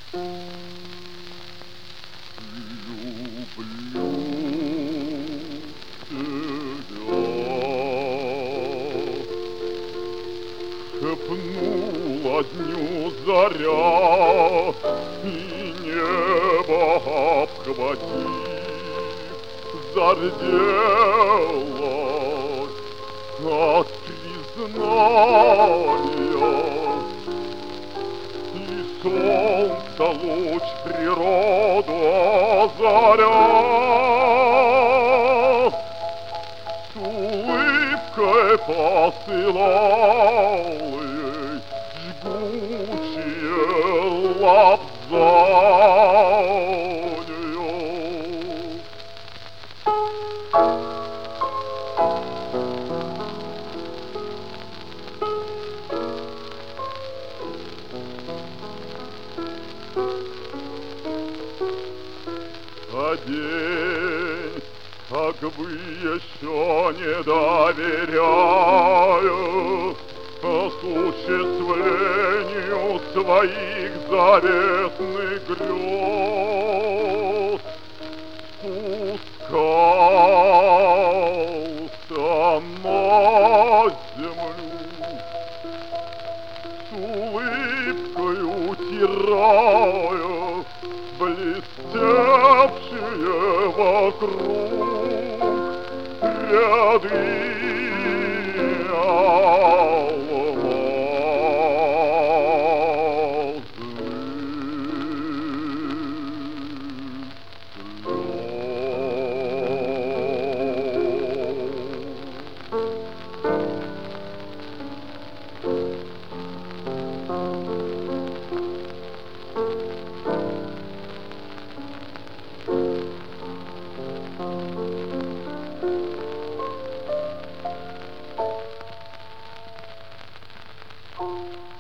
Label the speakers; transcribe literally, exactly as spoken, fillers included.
Speaker 1: Люблю тебя, шепнула дню заря, и небо обхватив, зарделась от признания. И солнце луч природу озаря, с улыбкой посылал ей жгучие лапзания. А день, как бы еще не доверяя осуществлению своих заветных грез, спускался на землю, с улыбкой утирая блестевшие вокруг ряды алмазных слез.